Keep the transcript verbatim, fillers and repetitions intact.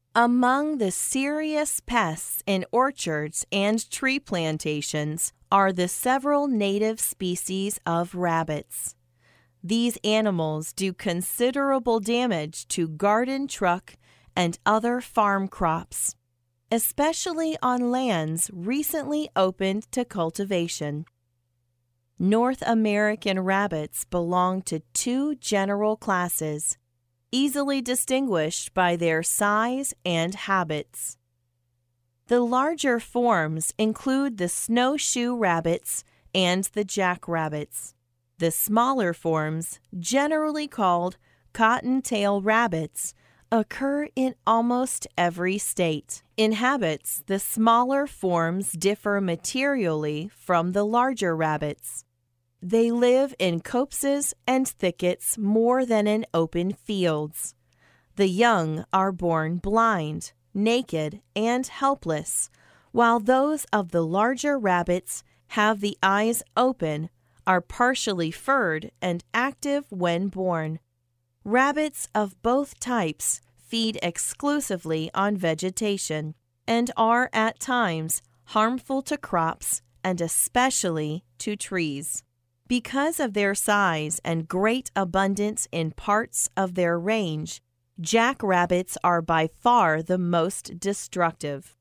Among the serious pests in orchards and tree plantations are the several native species of rabbits. These animals do considerable damage to garden truck and other farm crops, especially on lands recently opened to cultivation. North American rabbits belong to two general classes, easily distinguished by their size and habits. The larger forms include the snowshoe rabbits and the jackrabbits. The smaller forms, generally called cottontail rabbits, occur in almost every state. In habits, the smaller forms differ materially from the larger rabbits. They live in copses and thickets more than in open fields. The young are born blind, naked, and helpless, while those of the larger rabbits have the eyes open, are partially furred, and active when born. Rabbits of both types feed exclusively on vegetation and are at times harmful to crops and especially to trees. Because of their size and great abundance in parts of their range, jackrabbits are by far the most destructive.